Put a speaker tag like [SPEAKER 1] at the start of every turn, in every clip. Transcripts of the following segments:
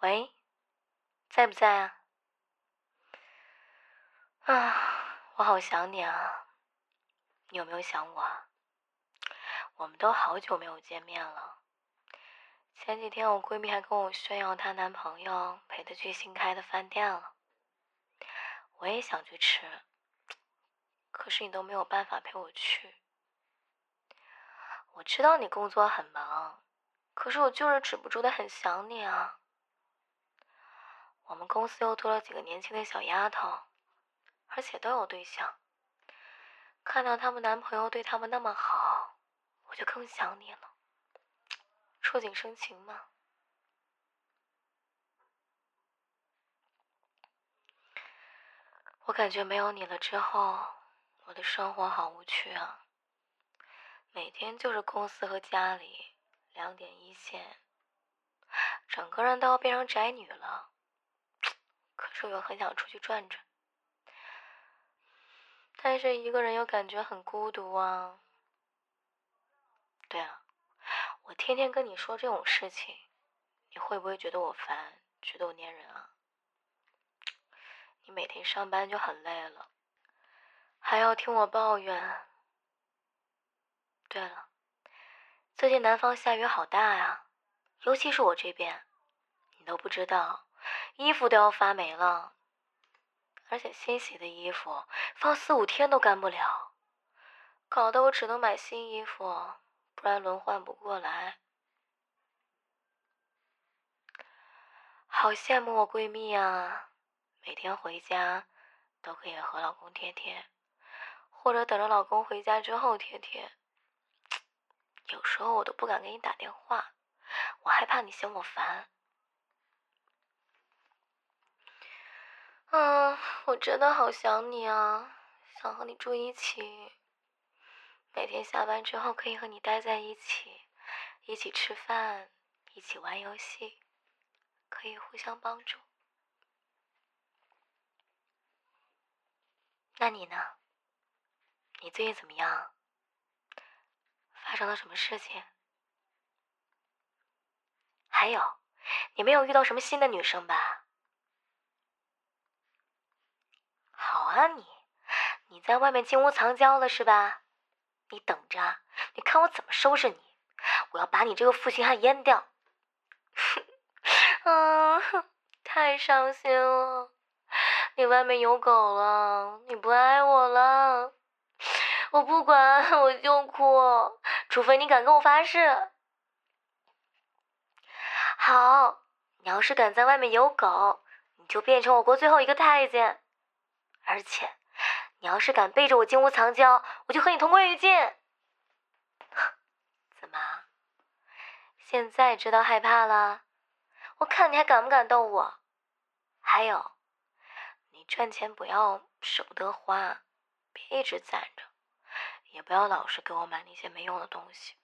[SPEAKER 1] 喂，在不在啊？我好想你啊，你有没有想我啊？我们都好久没有见面了。前几天我闺蜜还跟我炫耀她男朋友陪她去新开的饭店了，我也想去吃，可是你都没有办法陪我去。我知道你工作很忙，可是我就是止不住的很想你啊。我们公司又多了几个年轻的小丫头，而且都有对象。看到她们男朋友对她们那么好，我就更想你了。触景生情嘛。我感觉没有你了之后，我的生活好无趣啊。每天就是公司和家里两点一线，整个人都要变成宅女了。可是我又很想出去转转，但是一个人又感觉很孤独啊。对啊，我天天跟你说这种事情，你会不会觉得我烦，觉得我粘人啊？你每天上班就很累了，还要听我抱怨。对了，最近南方下雨好大呀，尤其是我这边，你都不知道，衣服都要发霉了，而且新洗的衣服放4、5天都干不了，搞得我只能买新衣服，不然轮换不过来。好羡慕我闺蜜啊，每天回家都可以和老公贴贴，或者等着老公回家之后贴贴。有时候我都不敢给你打电话，我害怕你嫌我烦。我真的好想你啊，想和你住一起，每天下班之后可以和你待在一起，一起吃饭，一起玩游戏，可以互相帮助。那你呢？你最近怎么样？发生了什么事情？还有，你没有遇到什么新的女生吧？好啊你在外面金屋藏娇了是吧？你等着，你看我怎么收拾你！我要把你这个负心汉阉掉！太伤心了，你外面有狗了，你不爱我了，我不管，我就哭，除非你敢跟我发誓。好，你要是敢在外面有狗，你就变成我国最后一个太监。而且，你要是敢背着我金屋藏娇，我就和你同归于尽。怎么？现在知道害怕了？我看你还敢不敢逗我？还有，你赚钱不要舍不得花，别一直攒着，也不要老是给我买那些没用的东西。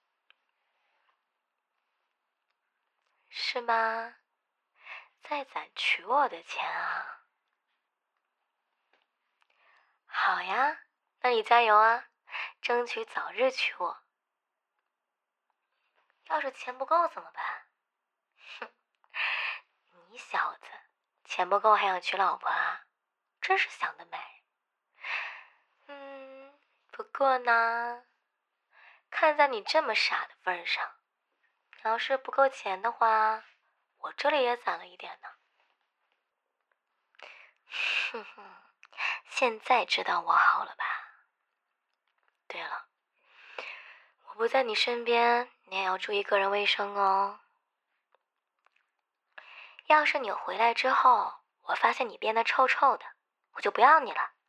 [SPEAKER 1] 是吗？在攒娶我的钱啊？好呀，那你加油啊，争取早日娶我。要是钱不够怎么办？哼，你小子，钱不够还想娶老婆啊？真是想得美。不过呢，看在你这么傻的份上，要是不够钱的话，我这里也攒了一点呢。哼哼，现在知道我好了吧？对了，我不在你身边，你也要注意个人卫生哦。要是你回来之后，我发现你变得臭臭的，我就不要你了。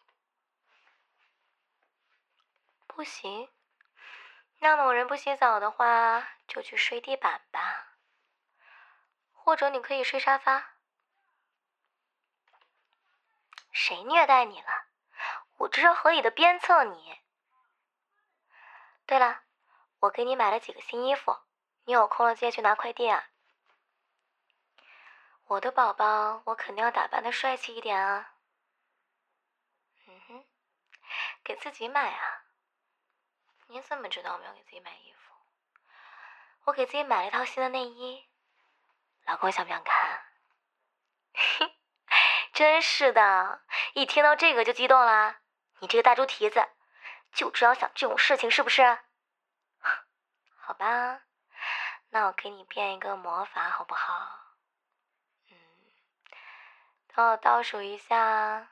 [SPEAKER 1] 不行，那某人不洗澡的话，就去睡地板吧，或者你可以睡沙发。谁虐待你了？我这是合理的鞭策你。对了，我给你买了几个新衣服，你有空了记得去拿快递啊。我的宝宝，我肯定要打扮得帅气一点啊。给自己买啊？你怎么知道我没有给自己买衣服？我给自己买了一套新的内衣，老公想不想看？ 真是的，一听到这个就激动啦！你这个大猪蹄子，就知道想这种事情是不是？好吧，那我给你变一个魔法好不好？等我倒数一下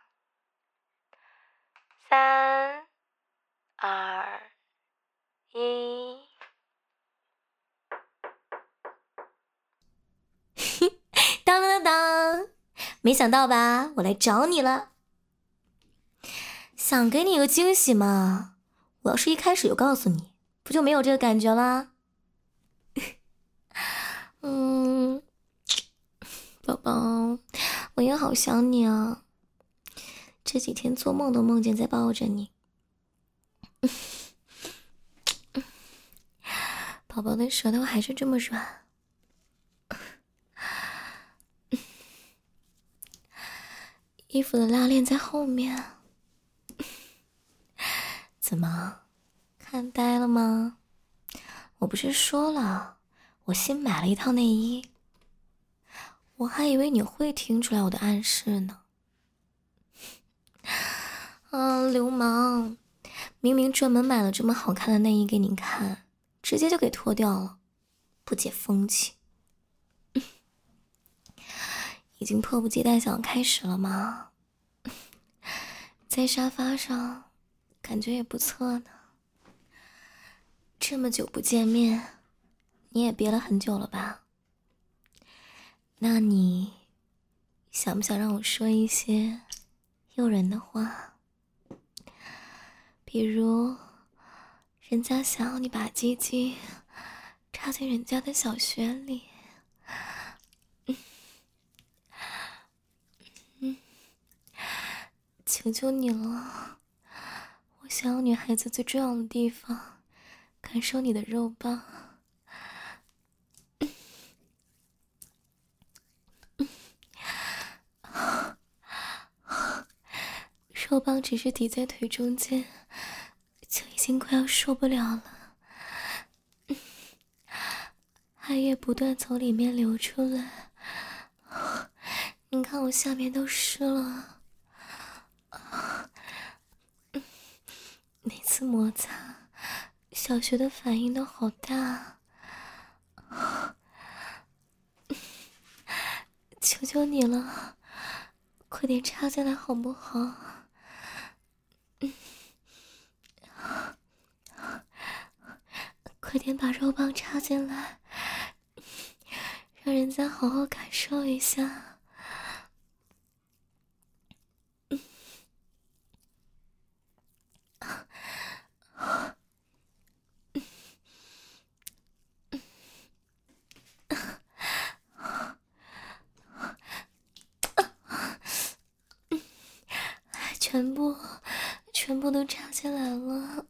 [SPEAKER 1] ，3、2、1。
[SPEAKER 2] 当当当当，没想到吧，我来找你了。想给你一个惊喜嘛，我要是一开始就告诉你，不就没有这个感觉啦？宝宝，我也好想你啊，这几天做梦都梦见在抱着你。宝宝的舌头还是这么软。衣服的拉链在后面。怎么，看呆了吗？我不是说了，我新买了一套内衣，我还以为你会听出来我的暗示呢。流氓，明明专门买了这么好看的内衣给你看，直接就给脱掉了，不解风情。已经迫不及待想开始了吗？在沙发上感觉也不错呢。这么久不见面，你也憋了很久了吧？那你想不想让我说一些诱人的话？比如人家想要你把鸡鸡插进人家的小穴里，求求你了，我想要女孩子最重要的地方，感受你的肉棒。肉棒只是抵在腿中间，就已经快要受不了了，还液不断从里面流出来。你看我下面都湿了，每次摩擦，小穴的反应都好大。求求你了，快点插进来好不好？快点把肉棒插进来，让人家好好感受一下。全部都插进来了。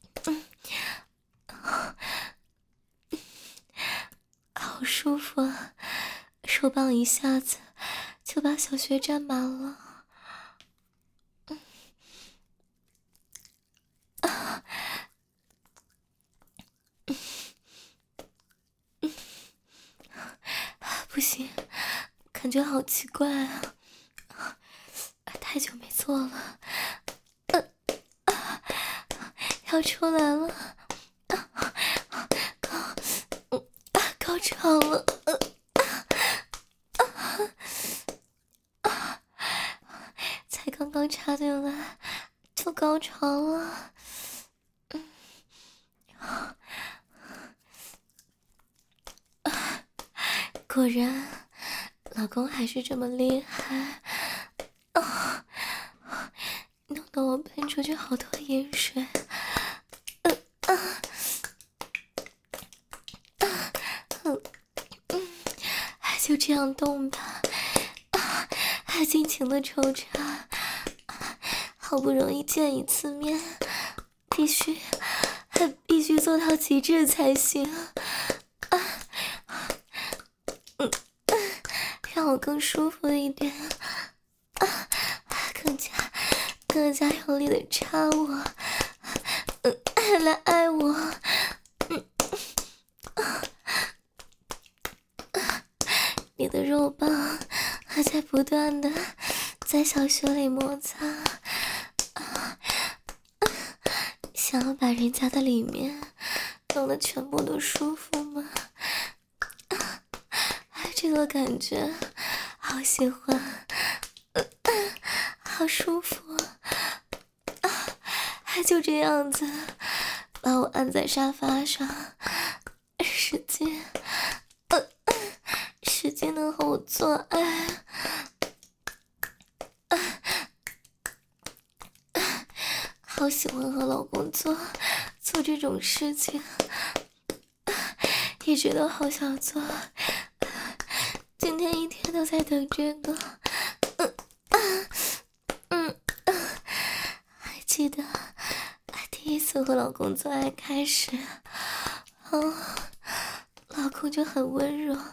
[SPEAKER 2] 好舒服啊，手棒一下子就把小穴占满了。不行，感觉好奇怪啊，太久没做了，要出来了，高潮了，才刚刚插进来就高潮了。果然，老公还是这么厉害弄得我喷出去好多盐水。就这样动吧，还尽情的抽插，好不容易见一次面，必须做到极致才行。让我更舒服一点，更加用力的插我，来爱我。你的肉棒还在不断的在小穴里摩擦，想要把人家的里面弄得全部都舒服吗？这个感觉好喜欢，好舒服还就这样子把我按在沙发上，使劲的和我做爱，好喜欢和老公做这种事情，一直都好想做，今天一天都在等这个。还记得第一次和老公做爱开始，老公就很温柔，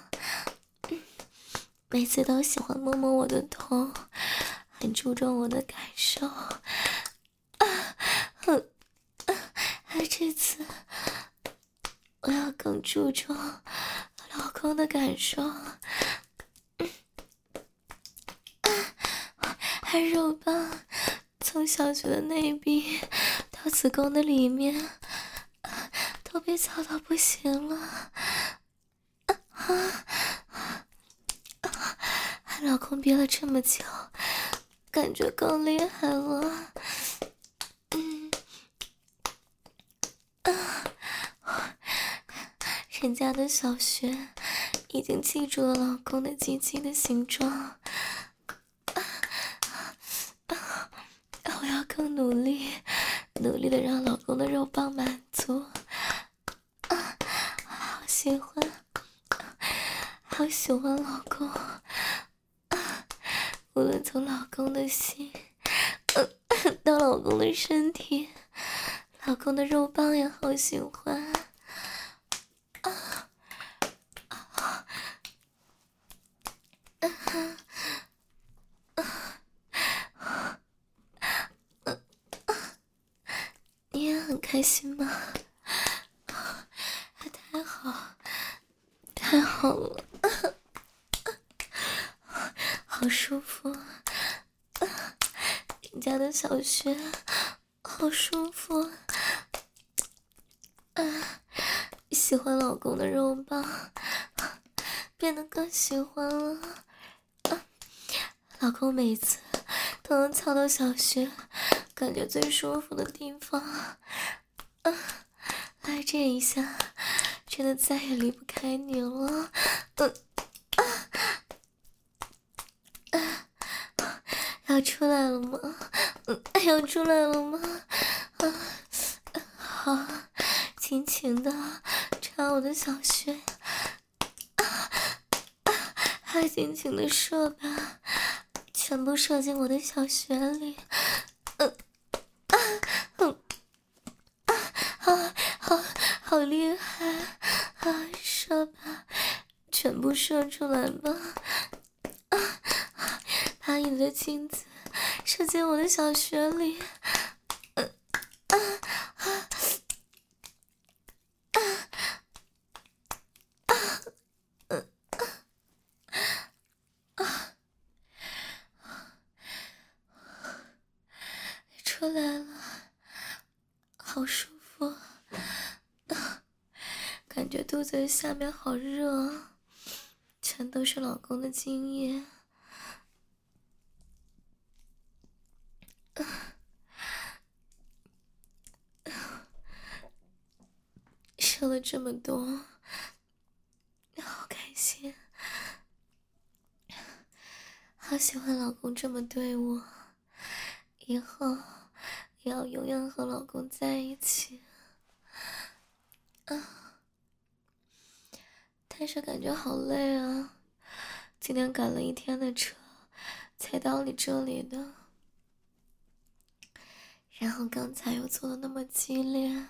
[SPEAKER 2] 每次都喜欢摸摸我的头，很注重我的感受。而这次我要更注重老公的感受，而肉棒从小穴的内壁到子宫的里面都被操到不行了，老公憋了这么久，感觉更厉害了。人家的小穴已经记住了老公的鸡鸡的形状，我要更努力的让老公的肉棒满足。好喜欢老公，无论从老公的心到老公的身体，老公的肉棒也好喜欢。你也很开心吗？太好了，好舒服，人家的小穴好舒服，喜欢老公的肉棒，变得更喜欢了。老公每次都能操到小穴感觉最舒服的地方，来这一下真的再也离不开你了。要出来了吗？要出来了吗？好，尽情的插我的小穴，还尽情的射吧，全部射进我的小穴里。好厉害啊！射吧，全部射出来吧！把你的精子射进我的小穴里。出来了，好舒服，感觉肚子下面好热，全都是老公的精液。射了这么多，好开心，好喜欢老公这么对我，以后也要永远和老公在一起。但是感觉好累啊，今天赶了一天的车才到你这里的，然后刚才又做的那么激烈。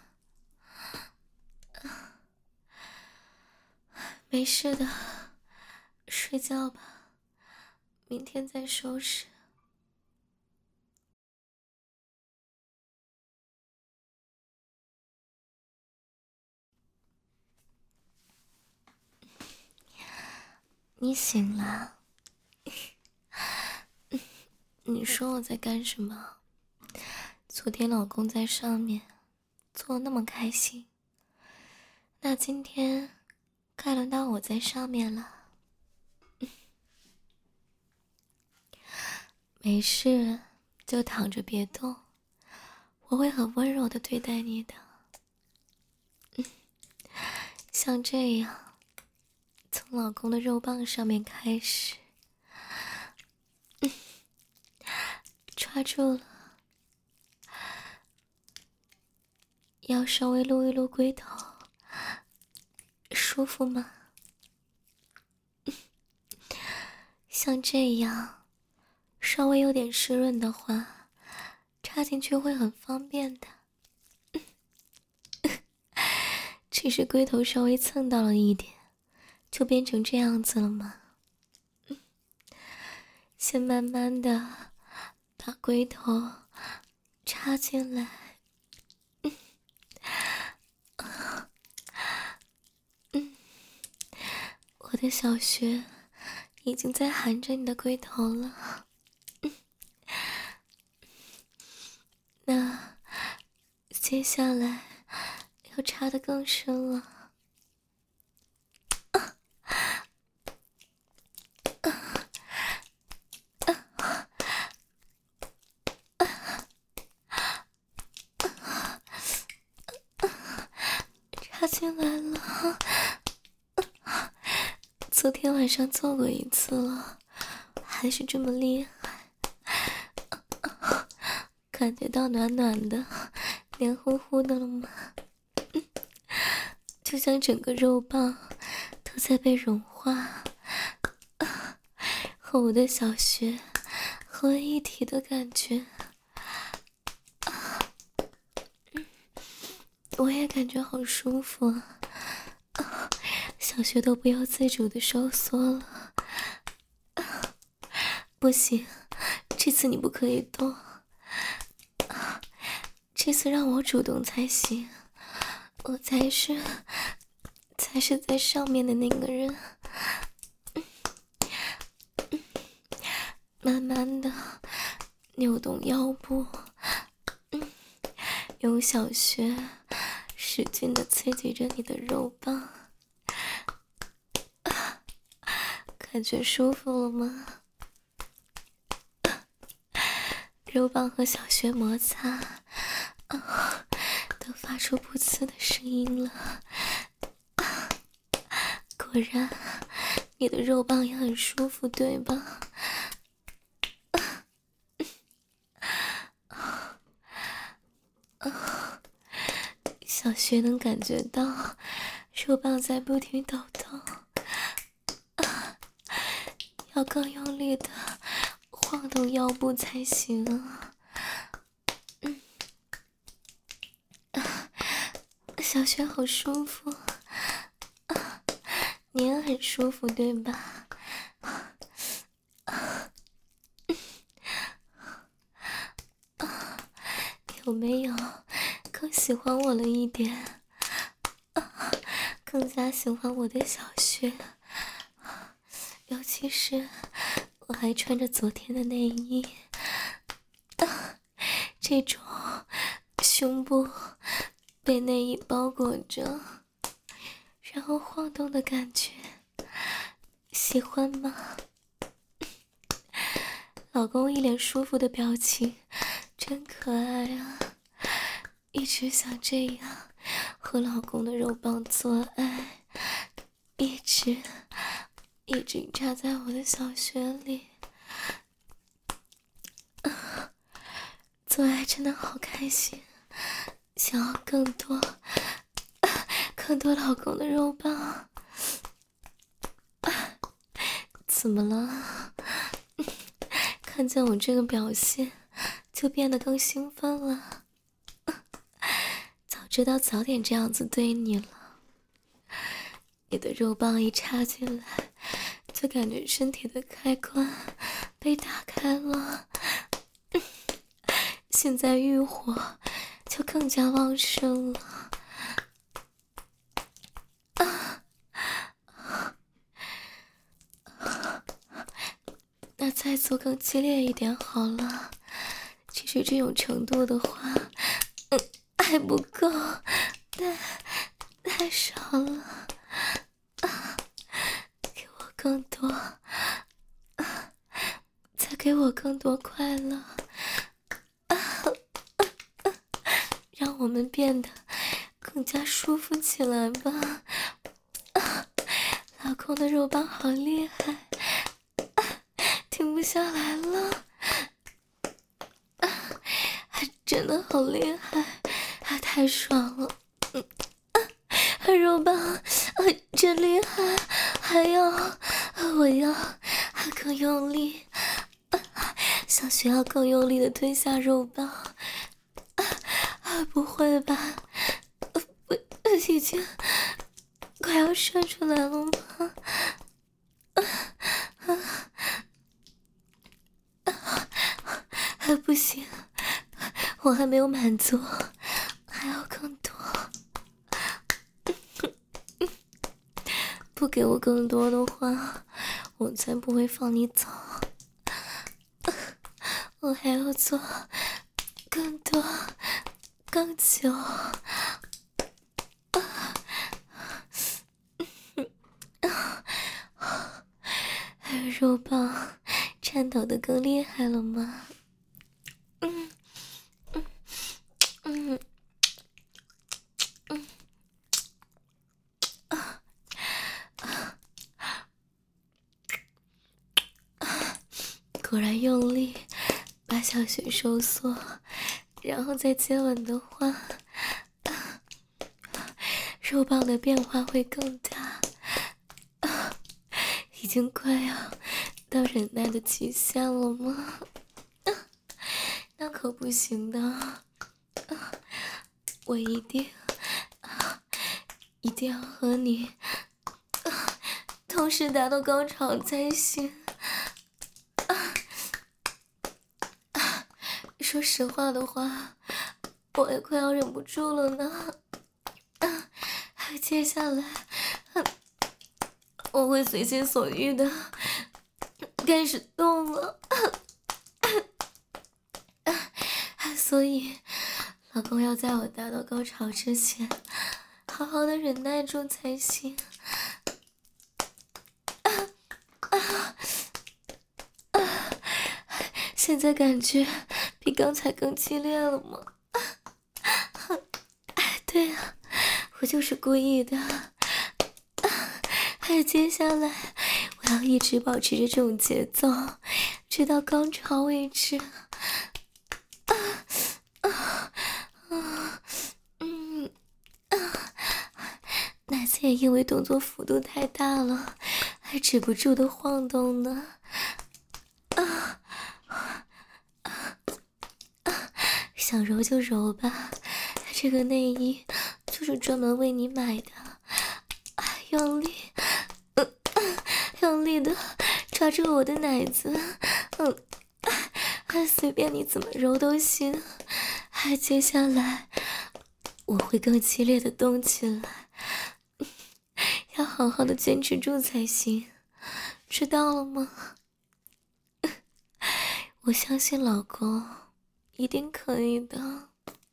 [SPEAKER 2] 没事的，睡觉吧，明天再收拾。你醒了？ 你说我在干什么？昨天老公在上面做那么开心，那今天该轮到我在上面了。没事，就躺着别动，我会很温柔的对待你的。像这样，从老公的肉棒上面开始，抓住了，要稍微撸一撸龟头，舒服吗？像这样，稍微有点湿润的话，插进去会很方便的。只是龟头稍微蹭到了一点，就变成这样子了吗？先慢慢的把龟头插进来。我的小穴已经在含着你的龟头了。那接下来要插得更深了。插进来了。昨天晚上做过一次了，还是这么厉害。感觉到暖暖的，黏糊糊的了吗？就像整个肉棒都在被融化，和我的小穴合为一体的感觉。我也感觉好舒服啊，小穴都不由自主的收缩了。不行，这次你不可以动，这次让我主动才行，我才是在上面的那个人。慢慢的扭动腰部，用小穴使劲的刺激着你的肉棒，感觉舒服了吗？肉棒和小穴摩擦，都发出噗呲的声音了。果然，你的肉棒也很舒服，对吧？小穴能感觉到肉棒在不停抖动，要更用力的晃动腰部才行啊。小穴好舒服，你也很舒服，对吧？有没有更喜欢我了一点？更加喜欢我的小穴，尤其是我还穿着昨天的内衣，这种胸部被内衣包裹着，然后晃动的感觉，喜欢吗？老公一脸舒服的表情，真可爱啊！一直想这样和老公的肉棒做爱，一直插在我的小穴里。做爱真的好开心，想要更多老公的肉棒。怎么了？看见我这个表现就变得更兴奋了。早知道早点这样子对你了。你的肉棒一插进来，就感觉身体的开关被打开了，现在欲火就更加旺盛了。 那再做更激烈一点好了。其实这种程度的话，还不够，太少了。给我更多，再给我更多快乐，让我们变得更加舒服起来吧。老公的肉棒好厉害，停不下来了，真的好厉害，太爽了。肉棒真厉害，我要更用力，小雪要更用力的推下肉棒。不会吧，已经快要射出来了吗？不行，我还没有满足，还要更多。不给我更多的话，我才不会放你走。我还要做更多更久。肉棒颤抖得更厉害了吗？果然用力把小雪收缩，然后再接吻的话，肉棒的变化会更大。已经快要到忍耐的极限了吗？那可不行的，我一定要和你同时达到高潮才行。说实话的话，我也快要忍不住了呢。接下来我会随心所欲的开始动了。所以老公要在我达到高潮之前好好的忍耐住才行。现在感觉比刚才更激烈了吗？对啊，我就是故意的。接下来我要一直保持着这种节奏，直到高潮为止。奶子也因为动作幅度太大了，还止不住的晃动呢。想揉就揉吧，这个内衣就是专门为你买的。用力，用力的抓住我的奶子，随便你怎么揉都行。接下来我会更激烈的动起来，要好好的坚持住才行，知道了吗？我相信老公一定可以的。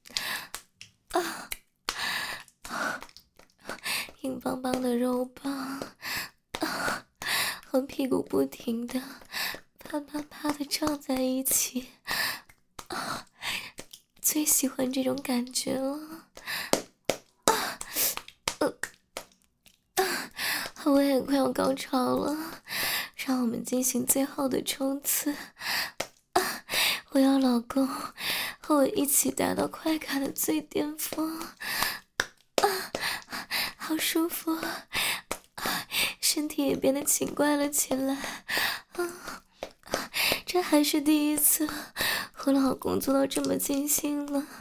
[SPEAKER 2] 硬邦邦的肉棒和屁股不停的啪啪啪的撞在一起，最喜欢这种感觉了。我也快要高潮了，让我们进行最后的冲刺。我要老公和我一起达到快感的最巅峰。好舒服，身体也变得勤快了起来。这还是第一次和老公做到这么尽兴呢。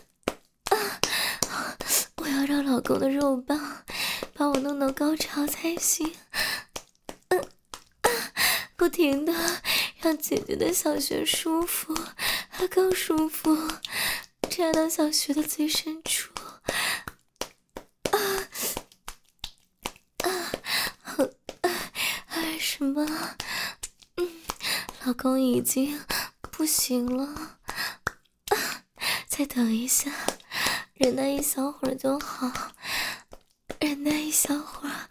[SPEAKER 2] 我要让老公的肉棒把我弄到高潮才行。不停的让姐姐的小穴舒服，更舒服，插到小穴的最深处。什么？ 老公已经不行了，再等一下，忍耐一小会儿就好，忍耐一小会儿。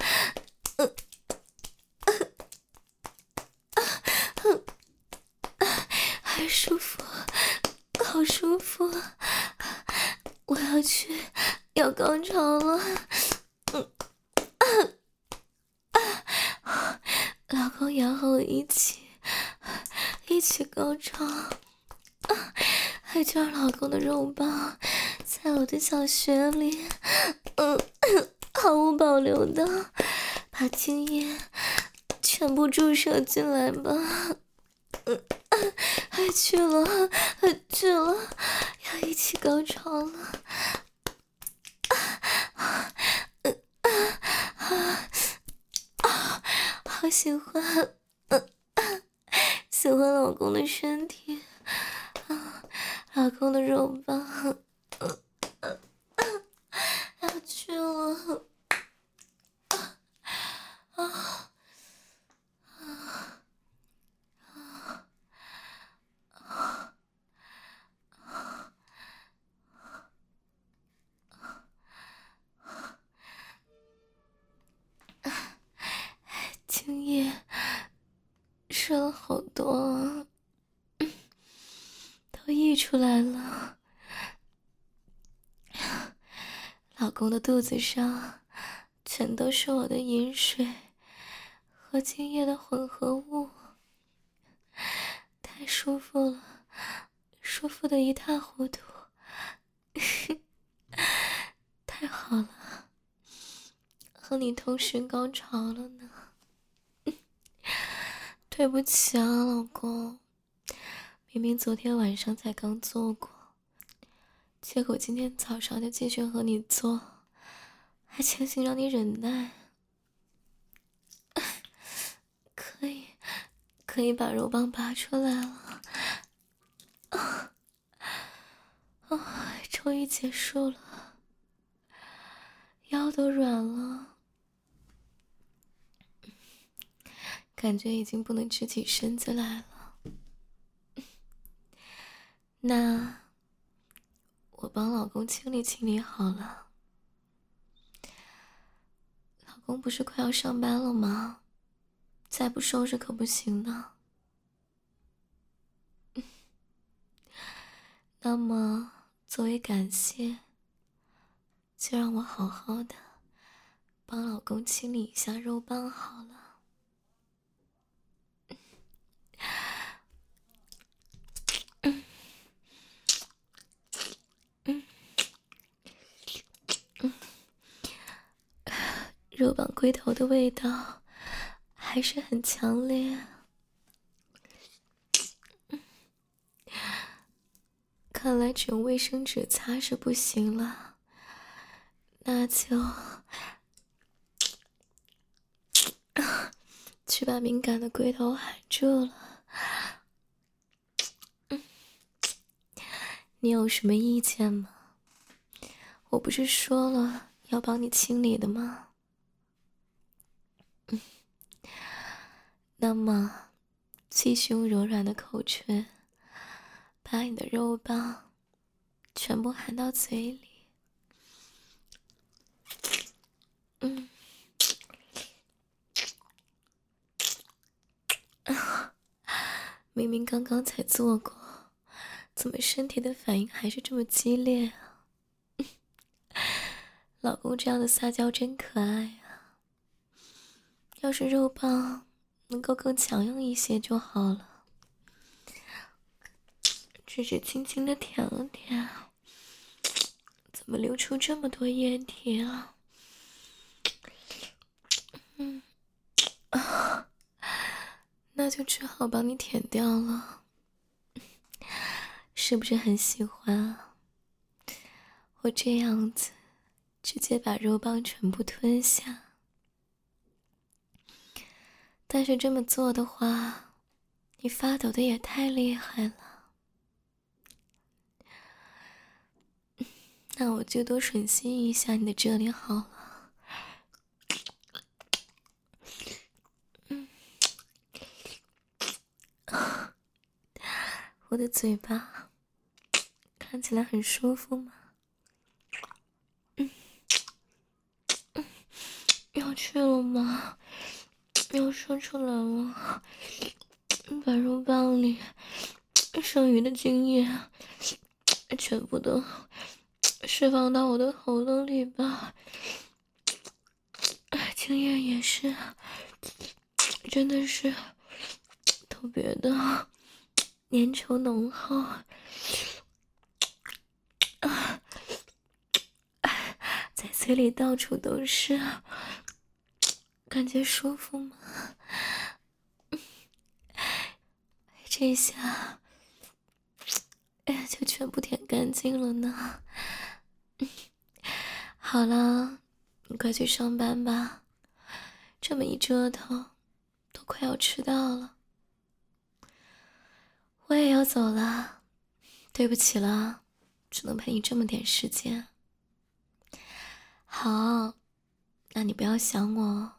[SPEAKER 2] 还舒服，好舒服，我要高潮了。老公也要和我一起高潮，还抓老公的肉棒在我的小穴里，毫无保留的把精液全部注射进来吧。还去了，要一起高潮了。好喜欢，喜欢老公的身体，老公的肉棒，要去了。精液射了好多啊，都溢出来了。老公的肚子上全都是我的饮水和精液的混合物，太舒服了，舒服的一塌糊涂。太好了，和你同时高潮了呢。对不起啊，老公，明明昨天晚上才刚做过，结果今天早上就继续和你做，还强行让你忍耐。可以把肉棒拔出来了。终于结束了，腰都软了，感觉已经不能直起身子来了。那我帮老公清理清理好了。老公不是快要上班了吗？再不收拾可不行呢。那么作为感谢，就让我好好的帮老公清理一下肉棒好了。肉棒龟头的味道还是很强烈。看来只用卫生纸擦是不行了，那就去把敏感的龟头含住了。你有什么意见吗？我不是说了要帮你清理的吗？那么继续用柔软的口唇把你的肉棒全部含到嘴里。明明刚刚才做过，怎么身体的反应还是这么激烈啊？老公这样的撒娇真可爱啊！要是肉棒能够更强硬一些就好了，只是轻轻的舔了舔，怎么流出这么多液体啊？那就只好帮你舔掉了。是不是很喜欢啊？我这样子直接把肉棒全部吞下。但是这么做的话，你发抖的也太厉害了。那我就多吮吸一下你的这里好了。 我的嘴巴看起来很舒服吗？要去了吗？要说出来了，把肉棒里剩余的精液全部都释放到我的喉咙里吧。精液也是，真的是特别的粘稠浓厚。在嘴里到处都是，感觉舒服吗？这下就全部舔干净了呢。好了，你快去上班吧，这么一折腾都快要迟到了。我也要走了，对不起了，只能陪你这么点时间。好，那你不要想我，